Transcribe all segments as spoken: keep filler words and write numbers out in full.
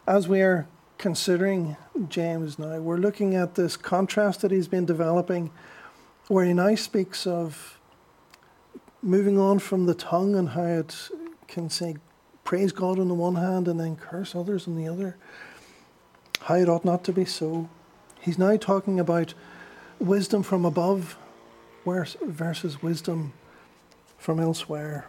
as we are considering James now, we're looking at this contrast that he's been developing, where he now speaks of moving on from the tongue and how it can say, praise God on the one hand and then curse others on the other. How it ought not to be so. He's now talking about wisdom from above versus wisdom from elsewhere.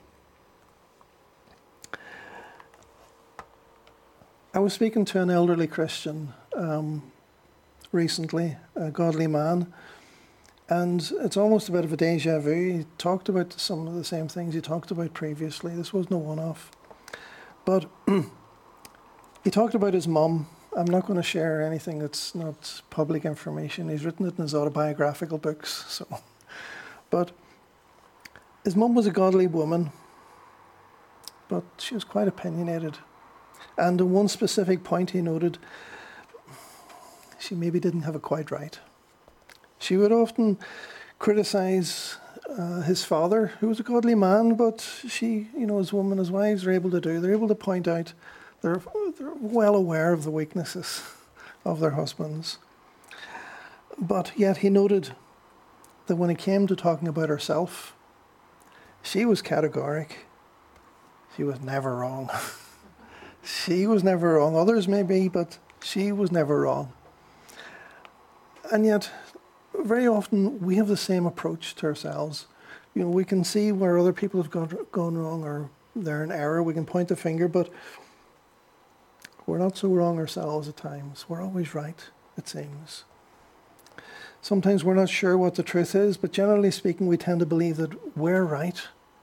I was speaking to an elderly Christian um, recently, a godly man, and it's almost a bit of a deja vu. He talked about some of the same things he talked about previously. This was no one-off. But he talked about his mum. I'm not going to share anything that's not public information. He's written it in his autobiographical books. So, but his mum was a godly woman, but she was quite opinionated. And on one specific point he noted, she maybe didn't have it quite right. She would often criticize uh, his father, who was a godly man, but she, you know, as women, as wives are able to do, they're able to point out, they're, they're well aware of the weaknesses of their husbands. But yet he noted that when it came to talking about herself, she was categoric. She was never wrong. She was never wrong. Others may be, but she was never wrong. And yet, very often we have the same approach to ourselves. You know, we can see where other people have gone, gone wrong or they're in error. We can point the finger, but we're not so wrong ourselves at times. We're always right, it seems. Sometimes we're not sure what the truth is, but generally speaking, we tend to believe that we're right.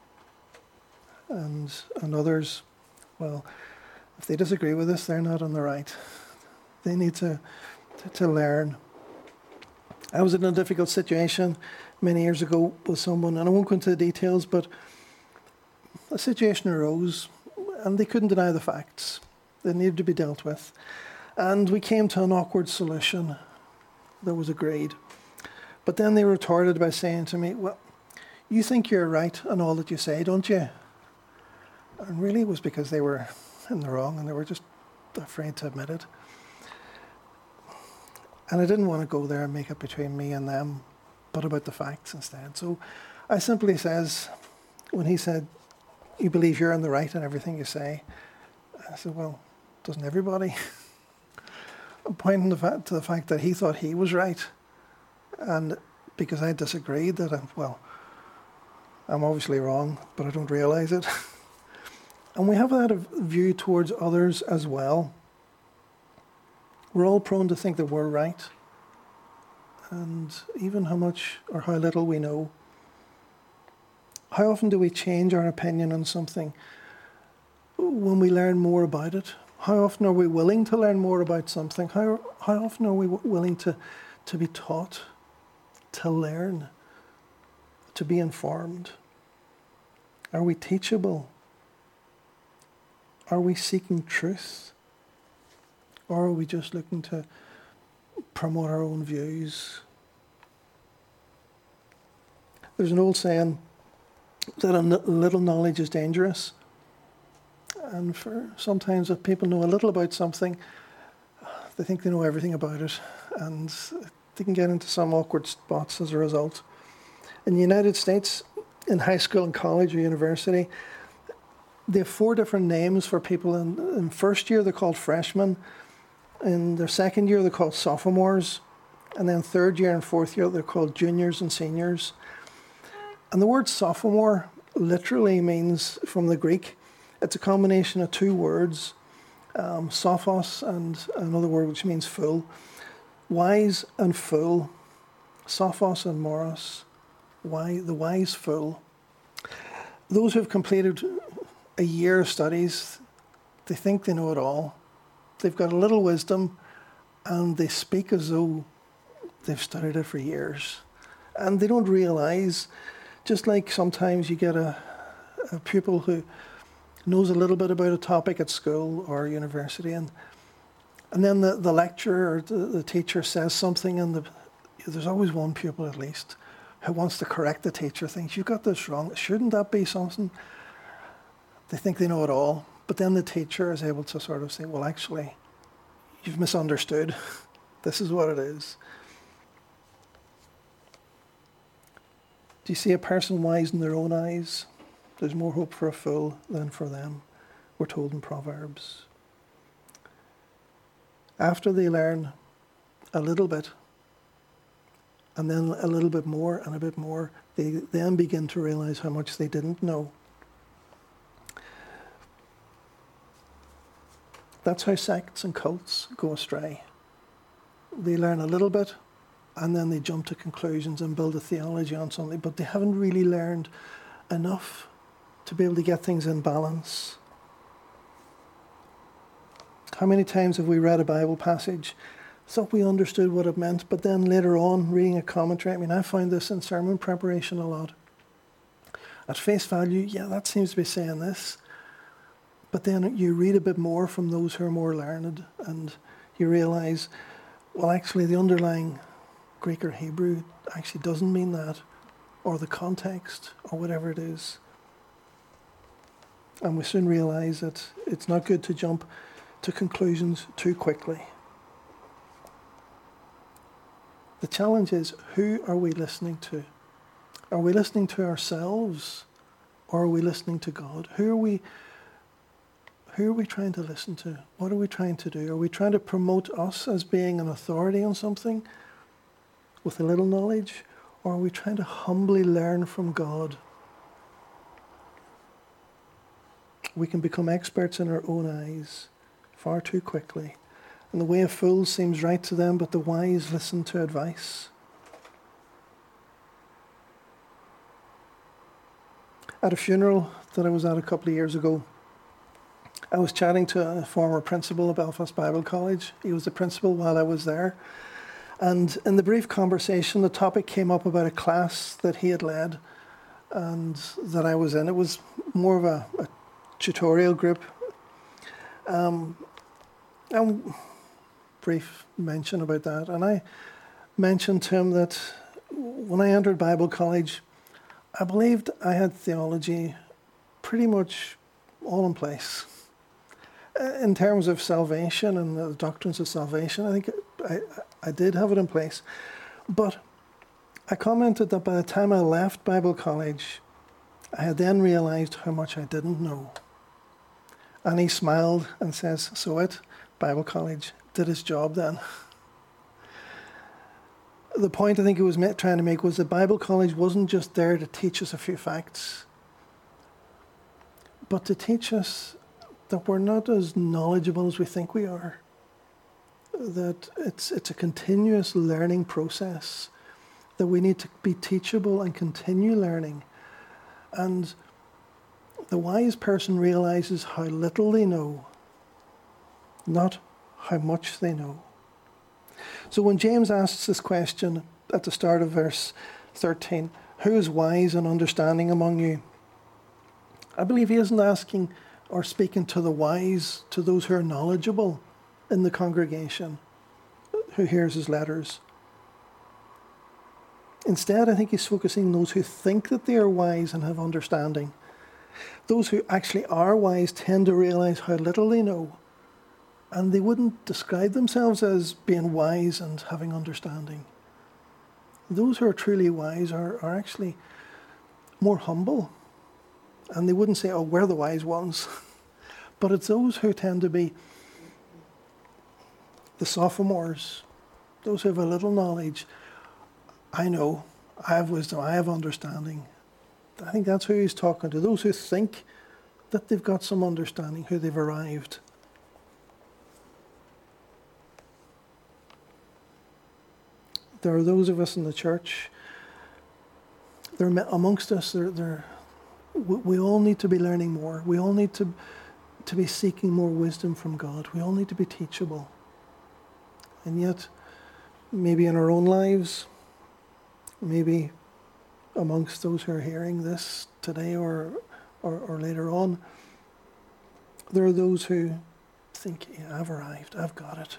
And, and others, well, if they disagree with us, they're not on the right. They need to, to, to learn. I was in a difficult situation many years ago with someone, and I won't go into the details, but a situation arose, and they couldn't deny the facts. They needed to be dealt with. And we came to an awkward solution that was agreed. But then they retorted by saying to me, well, you think you're right in all that you say, don't you? And really it was because they were in the wrong and they were just afraid to admit it. And I didn't want to go there and make it between me and them, but about the facts instead. So I simply says, when he said, you believe you're in the right in everything you say, I said, well, doesn't everybody? I'm pointing the fact, to the fact that he thought he was right. And because I disagreed that, I'm, well, I'm obviously wrong, but I don't realise it. And we have that view towards others as well. We're all prone to think that we're right. And even how much or how little we know. How often do we change our opinion on something when we learn more about it? How often are we willing to learn more about something? How, how often are we w- willing to, to be taught, to learn, to be informed? Are we teachable? Are we seeking truth? Or are we just looking to promote our own views? There's an old saying that a little knowledge is dangerous. And for sometimes if people know a little about something, they think they know everything about it. And they can get into some awkward spots as a result. In the United States, in high school and college or university, they have four different names for people. In, in first year, they're called freshmen. In their second year, they're called sophomores. And then third year and fourth year, they're called juniors and seniors. And the word sophomore literally means, from the Greek, it's a combination of two words, um, sophos and another word which means full. Wise and full, sophos and moros, wise, the wise fool. Those who have completed a year of studies, they think they know it all. They've got a little wisdom and they speak as though they've studied it for years. And they don't realise, just like sometimes you get a, a pupil who knows a little bit about a topic at school or university, and and then the, the lecturer or the, the teacher says something, and the, there's always one pupil at least who wants to correct the teacher, thinks, you got this wrong, shouldn't that be something? They think they know it all. But then the teacher is able to sort of say, well, actually, you've misunderstood. This is what it is. Do you see a person wise in their own eyes? There's more hope for a fool than for them, we're told in Proverbs. After they learn a little bit, and then a little bit more and a bit more, they then begin to realize how much they didn't know. That's how sects and cults go astray. They learn a little bit, and then they jump to conclusions and build a theology on something, but they haven't really learned enough to be able to get things in balance. How many times have we read a Bible passage, thought we understood what it meant, but then later on, reading a commentary, I mean, I find this in sermon preparation a lot. At face value, yeah, that seems to be saying this. But then you read a bit more from those who are more learned, and you realize, well, actually, the underlying Greek or Hebrew actually doesn't mean that, or the context, or whatever it is. And we soon realize that it's not good to jump to conclusions too quickly. The challenge is, who are we listening to? Are we listening to ourselves, or are we listening to God? Who are we Who are we trying to listen to? What are we trying to do? Are we trying to promote us as being an authority on something with a little knowledge? Or are we trying to humbly learn from God? We can become experts in our own eyes far too quickly. And the way of fools seems right to them, but the wise listen to advice. At a funeral that I was at a couple of years ago, I was chatting to a former principal of Belfast Bible College. He was the principal while I was there. And in the brief conversation, the topic came up about a class that he had led and that I was in. It was more of a, a tutorial group. Um, and brief mention about that. And I mentioned to him that when I entered Bible College, I believed I had theology pretty much all in place. In terms of salvation and the doctrines of salvation, I think I, I did have it in place. But I commented that by the time I left Bible College, I had then realized how much I didn't know. And he smiled and says, so it, Bible College, did its job then. The point I think he was trying to make was that Bible College wasn't just there to teach us a few facts, but to teach us that we're not as knowledgeable as we think we are. That it's it's a continuous learning process, that we need to be teachable and continue learning. And the wise person realizes how little they know, not how much they know. So when James asks this question at the start of verse thirteen, who is wise and understanding among you? I believe he isn't asking or speaking to the wise, to those who are knowledgeable in the congregation, who hears his letters. Instead, I think he's focusing on those who think that they are wise and have understanding. Those who actually are wise tend to realize how little they know, and they wouldn't describe themselves as being wise and having understanding. Those who are truly wise are, are actually more humble. And they wouldn't say, oh, we're the wise ones. But it's those who tend to be the sophomores, those who have a little knowledge. I know, I have wisdom, I have understanding. I think that's who he's talking to, those who think that they've got some understanding, who they've arrived. There are those of us in the church, they're amongst us, they're, they're we all need to be learning more. We all need to, to be seeking more wisdom from God. We all need to be teachable. And yet, maybe in our own lives, maybe amongst those who are hearing this today or, or, or later on, there are those who think, yeah, I've arrived, I've got it.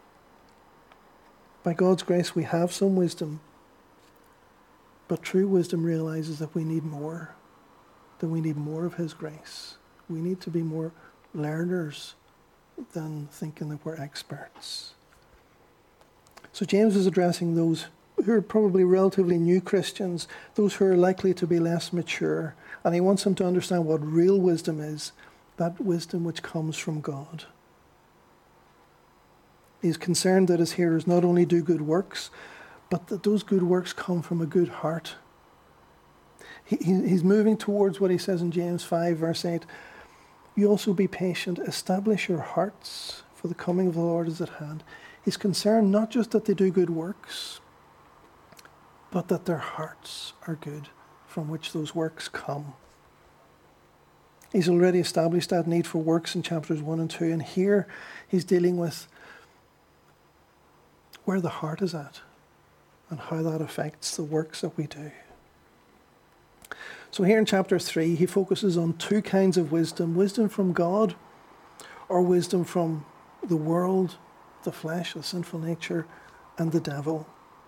By God's grace, we have some wisdom, but true wisdom realizes that we need more. That we need more of his grace. We need to be more learners than thinking that we're experts. So James is addressing those who are probably relatively new Christians, those who are likely to be less mature, and he wants them to understand what real wisdom is, that wisdom which comes from God. He's concerned that his hearers not only do good works, but that those good works come from a good heart. He, he, he's moving towards what he says in James five, verse eight. You also be patient, establish your hearts, for the coming of the Lord is at hand. He's concerned not just that they do good works, but that their hearts are good, from which those works come. He's already established that need for works in chapters one and two, and here he's dealing with where the heart is at and how that affects the works that we do. So here in chapter three, he focuses on two kinds of wisdom: wisdom from God, or wisdom from the world, the flesh, the sinful nature, and the devil.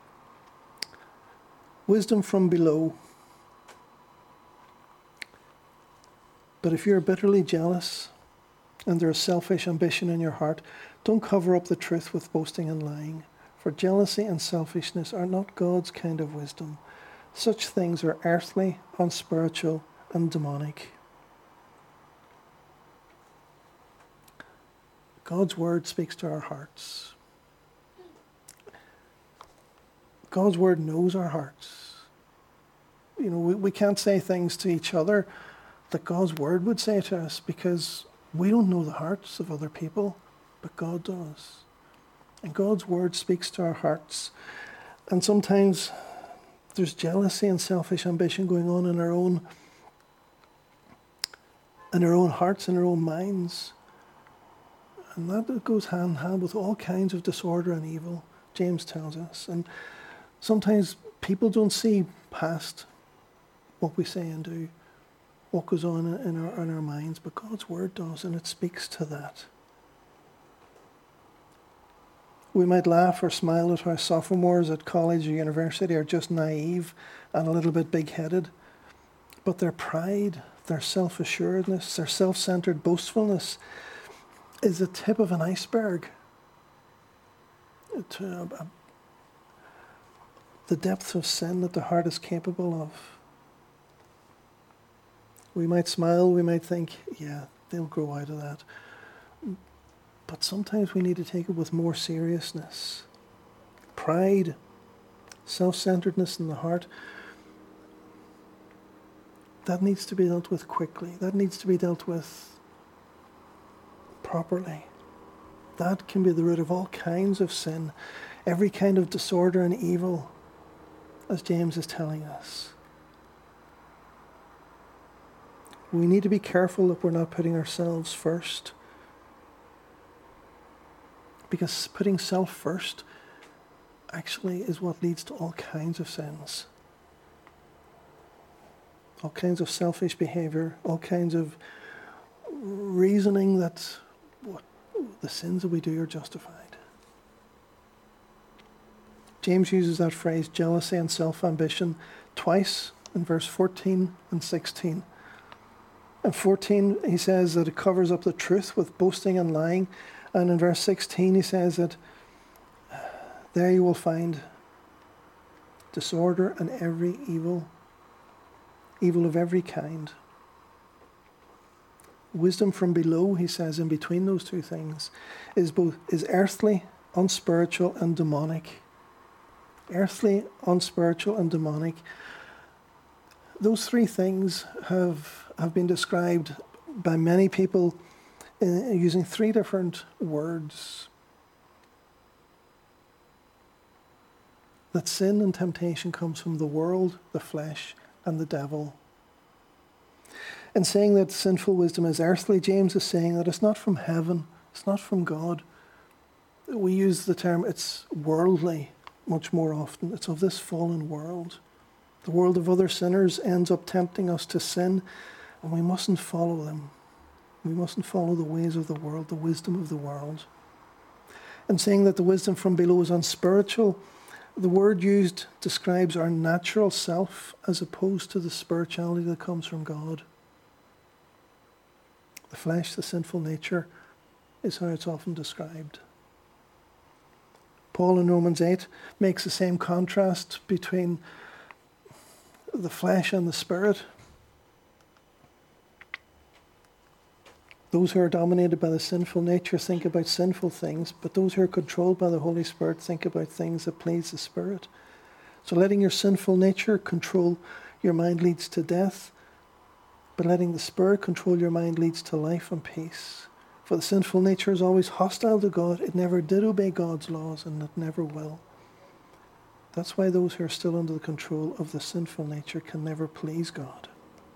Wisdom from below. But if you're bitterly jealous and there is selfish ambition in your heart, don't cover up the truth with boasting and lying. For jealousy and selfishness are not God's kind of wisdom. Such things are earthly, unspiritual, and demonic. God's word speaks to our hearts. God's word knows our hearts. You know, we, we can't say things to each other that God's word would say to us, because we don't know the hearts of other people, but God does. And God's word speaks to our hearts. And sometimes there's jealousy and selfish ambition going on in our own in our own hearts, in our own minds. And that goes hand in hand with all kinds of disorder and evil, James tells us. And sometimes people don't see past what we say and do, what goes on in our, in our minds, but God's word does, and it speaks to that. We might laugh or smile at how sophomores at college or university are just naive and a little bit big-headed, but their pride, their self-assuredness, their self-centered boastfulness is the tip of an iceberg to a, a, the depths of sin that the heart is capable of. We might smile, we might think, yeah, they'll grow out of that. But sometimes we need to take it with more seriousness. Pride, self-centeredness in the heart, that needs to be dealt with quickly. That needs to be dealt with properly. That can be the root of all kinds of sin, every kind of disorder and evil, as James is telling us. We need to be careful that we're not putting ourselves first. Because putting self first actually is what leads to all kinds of sins. All kinds of selfish behavior, all kinds of reasoning that what, the sins that we do are justified. James uses that phrase, jealousy and self-ambition, twice in verse fourteen and sixteen. In fourteen, he says that it covers up the truth with boasting and lying. And in verse sixteen, he says that there you will find disorder and every evil, evil of every kind. Wisdom from below, he says, in between those two things, is both is earthly, unspiritual, and demonic. Earthly, unspiritual, and demonic. Those three things have have been described by many people uh, using three different words. That sin and temptation comes from the world, the flesh, and the devil. In saying that sinful wisdom is earthly, James is saying that it's not from heaven, it's not from God. We use the term, it's worldly much more often. It's of this fallen world. The world of other sinners ends up tempting us to sin, and we mustn't follow them. We mustn't follow the ways of the world, the wisdom of the world. And saying that the wisdom from below is unspiritual, the word used describes our natural self as opposed to the spirituality that comes from God. The flesh, the sinful nature, is how it's often described. Paul in Romans eight makes the same contrast between the flesh and the spirit. Those who are dominated by the sinful nature think about sinful things, but those who are controlled by the Holy Spirit think about things that please the Spirit. So letting your sinful nature control your mind leads to death, but letting the Spirit control your mind leads to life and peace. For the sinful nature is always hostile to God. It never did obey God's laws, and it never will. That's why those who are still under the control of the sinful nature can never please God.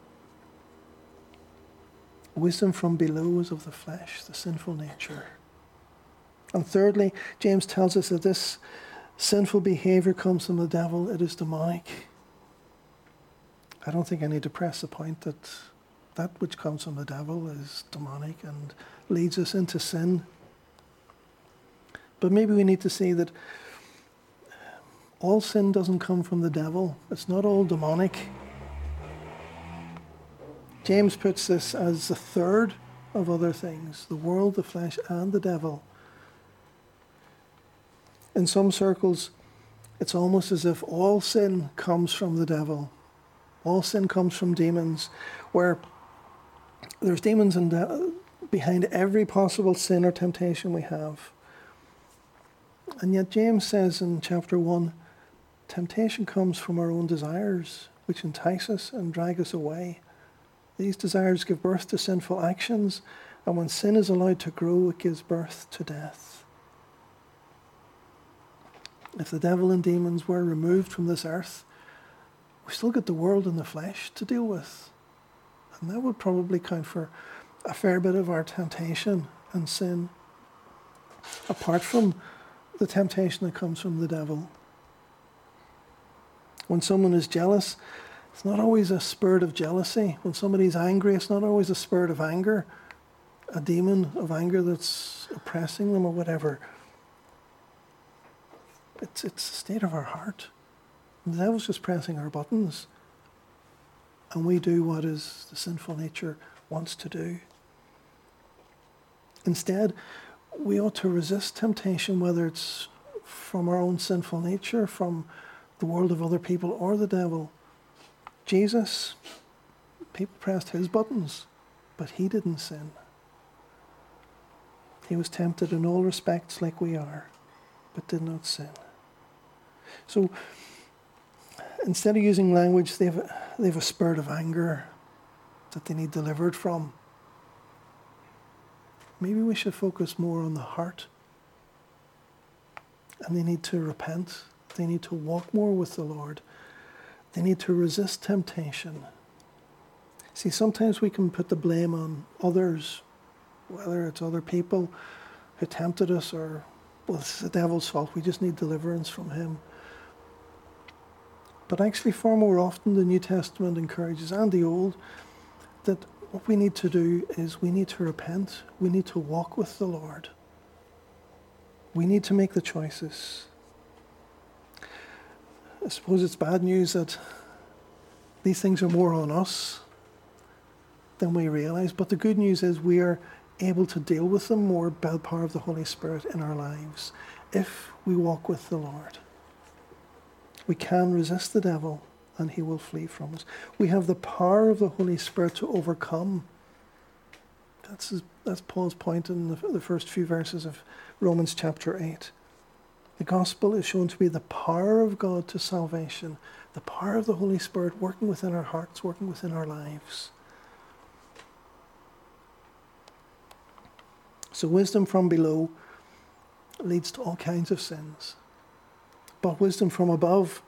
Wisdom from below is of the flesh, the sinful nature. And thirdly, James tells us that this sinful behavior comes from the devil. It is demonic. I don't think I need to press the point that that which comes from the devil is demonic and leads us into sin. But maybe we need to see that all sin doesn't come from the devil. It's not all demonic. James puts this as the third of other things: the world, the flesh, and the devil. In some circles, it's almost as if all sin comes from the devil. All sin comes from demons, where there's demons in de- behind every possible sin or temptation we have. And yet James says in chapter one, temptation comes from our own desires, which entice us and drag us away. These desires give birth to sinful actions, and when sin is allowed to grow, it gives birth to death. If the devil and demons were removed from this earth, we still get the world and the flesh to deal with. And that would probably count for a fair bit of our temptation and sin, apart from the temptation that comes from the devil. When someone is jealous, it's not always a spirit of jealousy. When somebody's angry, it's not always a spirit of anger, a demon of anger that's oppressing them or whatever. It's, it's the state of our heart. The devil's just pressing our buttons, and we do what is the sinful nature wants to do. Instead, we ought to resist temptation, whether it's from our own sinful nature, from the world of other people, or the devil. Jesus, people pressed his buttons, but he didn't sin. He was tempted in all respects like we are, but did not sin. So, instead of using language, they have, a, they have a spirit of anger that they need delivered from. Maybe we should focus more on the heart. And they need to repent. They need to walk more with the Lord. They need to resist temptation. See, sometimes we can put the blame on others, whether it's other people who tempted us or, well, it's the devil's fault. We just need deliverance from him. But actually, far more often, the New Testament encourages, and the Old, that what we need to do is we need to repent. We need to walk with the Lord. We need to make the choices. I suppose it's bad news that these things are more on us than we realize, but the good news is we are able to deal with them more by the power of the Holy Spirit in our lives if we walk with the Lord. We can resist the devil and he will flee from us. We have the power of the Holy Spirit to overcome. That's, his, that's Paul's point in the, the first few verses of Romans chapter eight. The gospel is shown to be the power of God to salvation, the power of the Holy Spirit working within our hearts, working within our lives. So wisdom from below leads to all kinds of sins. But wisdom from above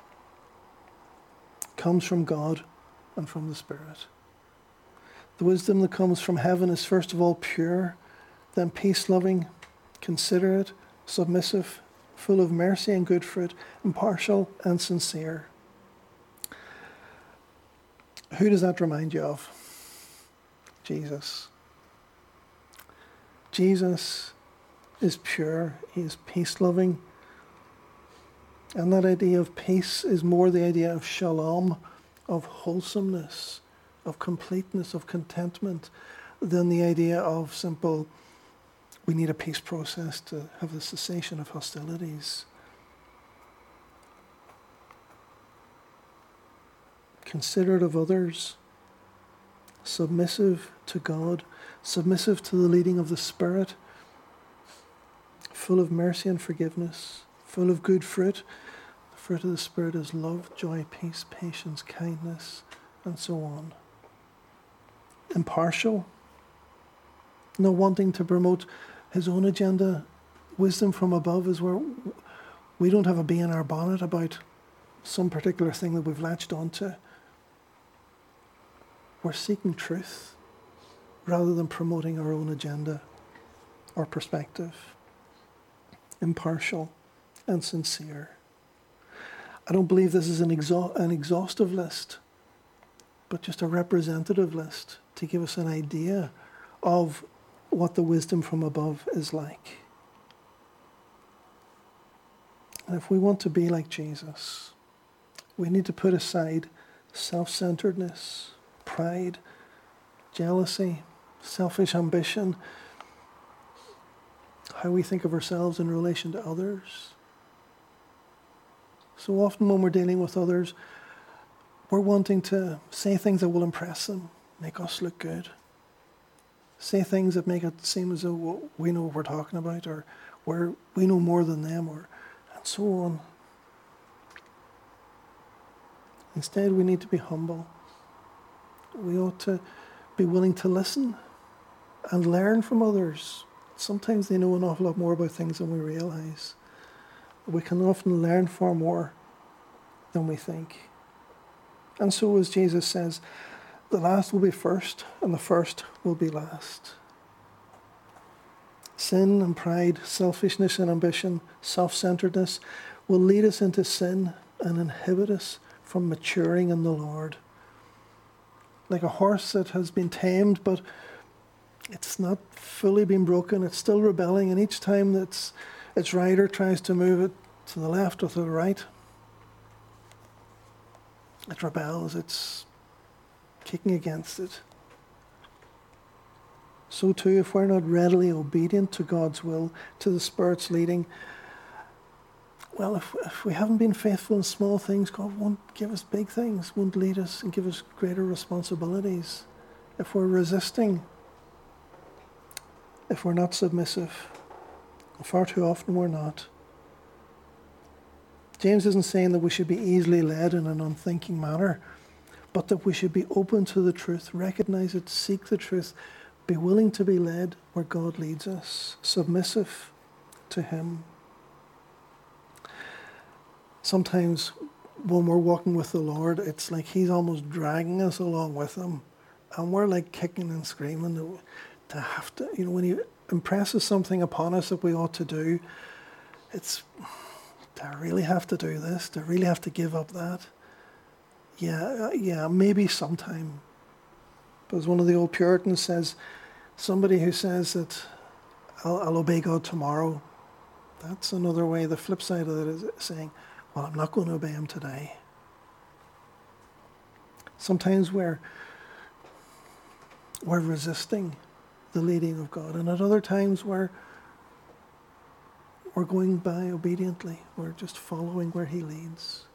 comes from God and from the Spirit. The wisdom that comes from heaven is first of all pure, then peace-loving, considerate, submissive, full of mercy and good fruit, impartial and sincere. Who does that remind you of? Jesus. Jesus is pure. He is peace-loving. And that idea of peace is more the idea of shalom, of wholesomeness, of completeness, of contentment. than the idea of simple, we need a peace process to have the cessation of hostilities. Considerate of others, submissive to God, submissive to the leading of the Spirit, full of mercy and forgiveness, full of good fruit. The fruit of the Spirit is love, joy, peace, patience, kindness, and so on. Impartial, not wanting to promote his own agenda. Wisdom from above is where we don't have a bee in our bonnet about some particular thing that we've latched onto. We're seeking truth rather than promoting our own agenda or perspective. Impartial and sincere. I don't believe this is an, exha- an exhaustive list, but just a representative list to give us an idea of what the wisdom from above is like. And if we want to be like Jesus, we need to put aside self-centeredness, pride, jealousy, selfish ambition, how we think of ourselves in relation to others. So often when we're dealing with others, we're wanting to say things that will impress them, make us look good. Say things that make it seem as though we know what we're talking about, or we're, we know more than them, or and so on. Instead, we need to be humble. We ought to be willing to listen and learn from others. Sometimes they know an awful lot more about things than we realize. We can often learn far more than we think. And so, as Jesus says, the last will be first, and the first will be last. Sin and pride, selfishness and ambition, self-centeredness will lead us into sin and inhibit us from maturing in the Lord. Like a horse that has been tamed, but it's not fully been broken, it's still rebelling, and each time that its, its rider tries to move it to the left or to the right, it rebels, it's kicking against it. So too, if we're not readily obedient to God's will, to the Spirit's leading, well, if, if we haven't been faithful in small things, God won't give us big things, won't lead us and give us greater responsibilities. If we're resisting, if we're not submissive, far too often we're not. James isn't saying that we should be easily led in an unthinking manner, but that we should be open to the truth, recognize it, seek the truth, be willing to be led where God leads us, submissive to him. Sometimes when we're walking with the Lord, it's like he's almost dragging us along with him, and we're like kicking and screaming to, to have to, you know, when he impresses something upon us that we ought to do, it's, do I really have to do this? Do I really have to give up that? Yeah, yeah, maybe sometime. But as one of the old Puritans says, somebody who says that I'll, I'll obey God tomorrow, that's another way, the flip side of it is saying, well, I'm not going to obey him today. Sometimes we're, we're resisting the leading of God, and at other times we're, we're going by obediently. We're just following where he leads.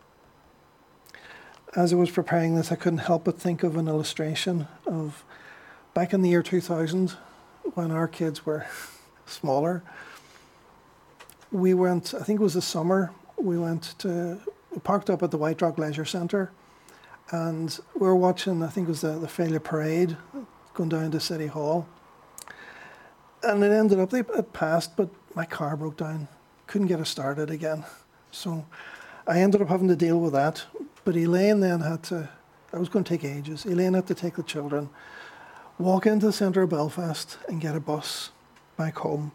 As I was preparing this, I couldn't help but think of an illustration of back in the year two thousand, when our kids were smaller. We went, I think it was the summer, we went to, we parked up at the White Rock Leisure Centre, and we were watching, I think it was the, the Failure Parade, going down to City Hall. And it ended up, they, it passed, but my car broke down. Couldn't get it started again. So I ended up having to deal with that. But Elaine then had to, that was going to take ages. Elaine had to take the children, walk into the centre of Belfast and get a bus back home.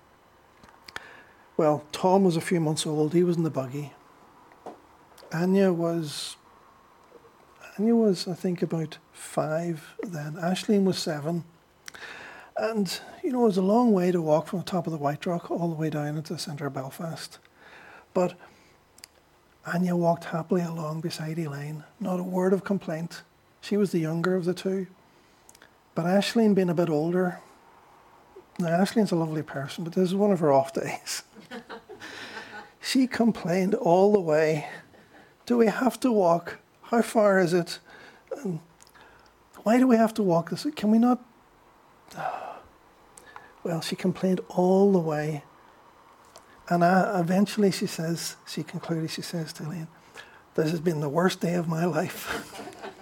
Well, Tom was a few months old. He was in the buggy. Anya was, Anya was, I think, about five then. Aisling was seven. And, you know, it was a long way to walk from the top of the White Rock all the way down into the centre of Belfast. But Anya walked happily along beside Elaine, not a word of complaint. She was the younger of the two. But Aisling being a bit older, now Aisling's a lovely person, but this is one of her off days. She complained all the way. Do we have to walk? How far is it? And why do we have to walk this? Can we not? Well, she complained all the way. And I, eventually she says, she concluded, she says to Elaine, this has been the worst day of my life.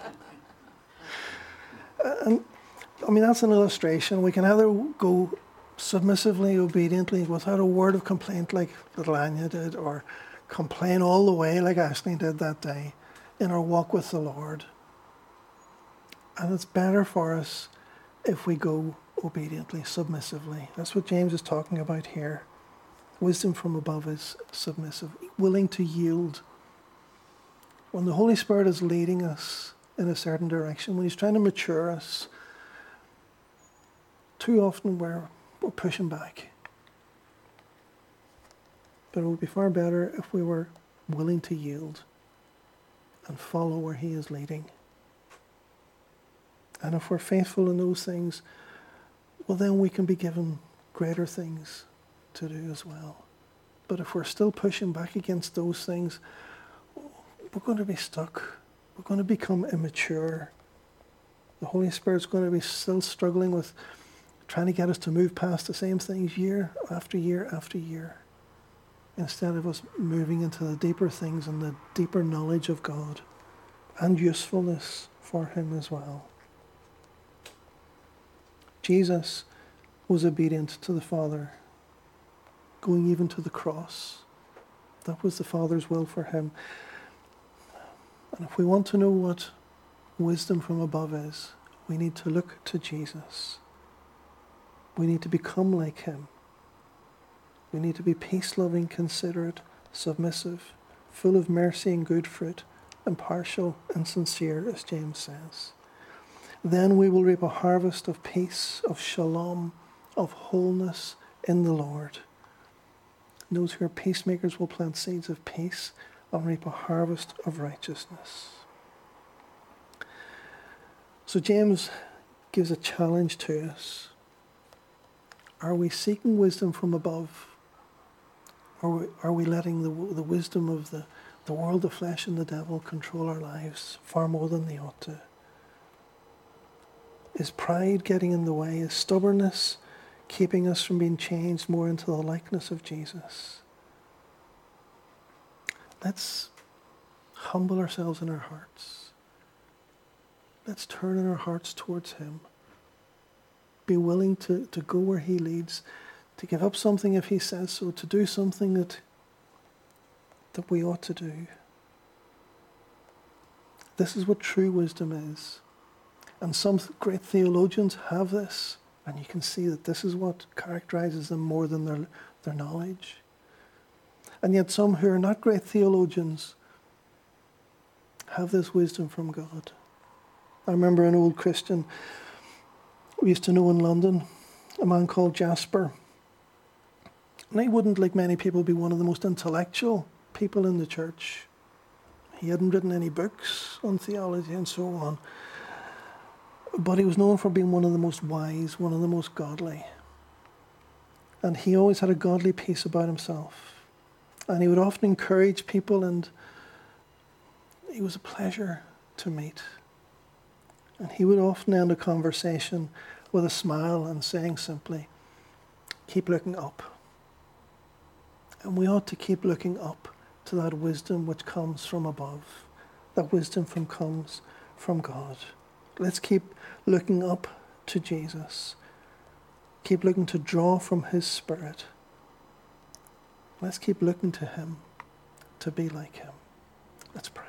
And I mean, that's an illustration. We can either go submissively, obediently, without a word of complaint like little Anya did, or complain all the way like Aisling did that day in our walk with the Lord. And it's better for us if we go obediently, submissively. That's what James is talking about here. Wisdom from above is submissive, willing to yield. When the Holy Spirit is leading us in a certain direction, when he's trying to mature us, too often we're, we're pushing back. But it would be far better if we were willing to yield and follow where he is leading. And if we're faithful in those things, well, then we can be given greater things to do as well. But if we're still pushing back against those things, we're going to be stuck. We're going to become immature. The Holy Spirit's going to be still struggling with trying to get us to move past the same things year after year after year, instead of us moving into the deeper things and the deeper knowledge of God and usefulness for him as well. Jesus was obedient to the Father, going even to the cross. That was the Father's will for him. And if we want to know what wisdom from above is, we need to look to Jesus. We need to become like him. We need to be peace-loving, considerate, submissive, full of mercy and good fruit, impartial and sincere, as James says. Then we will reap a harvest of peace, of shalom, of wholeness in the Lord. Those who are peacemakers will plant seeds of peace and reap a harvest of righteousness. So James gives a challenge to us. Are we seeking wisdom from above? Or are we, are we letting the, the wisdom of the, the world, the flesh, and the devil control our lives far more than they ought to? Is pride getting in the way? Is stubbornness keeping us from being changed more into the likeness of Jesus? Let's humble ourselves in our hearts. Let's turn in our hearts towards him. Be willing to, to go where he leads, to give up something if he says so, to do something that, that we ought to do. This is what true wisdom is. And some great theologians have this, and you can see that this is what characterizes them more than their, their knowledge. And yet some who are not great theologians have this wisdom from God. I remember an old Christian we used to know in London, a man called Jasper. And he wouldn't, like many people, be one of the most intellectual people in the church. He hadn't written any books on theology and so on. But he was known for being one of the most wise, one of the most godly. And he always had a godly peace about himself. And he would often encourage people, and he was a pleasure to meet. And he would often end a conversation with a smile and saying simply, keep looking up. And we ought to keep looking up to that wisdom which comes from above. That wisdom from comes from God. Let's keep looking up to Jesus. Keep looking to draw from his Spirit. Let's keep looking to him to be like him. Let's pray.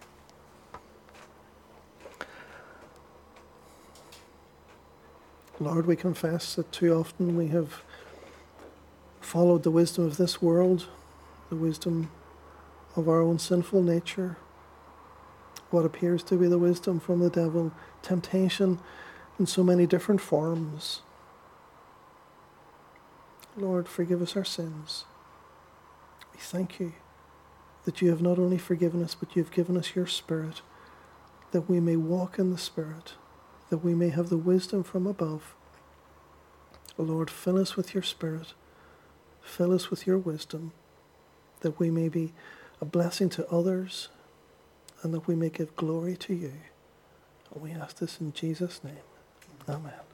Lord, we confess that too often we have followed the wisdom of this world, the wisdom of our own sinful nature, what appears to be the wisdom from the devil, temptation in so many different forms. Lord, forgive us our sins. We thank you that you have not only forgiven us, but you have given us your Spirit, that we may walk in the Spirit, that we may have the wisdom from above. Lord, fill us with your Spirit. Fill us with your wisdom, that we may be a blessing to others and that we may give glory to you. And we ask this in Jesus' name. Amen.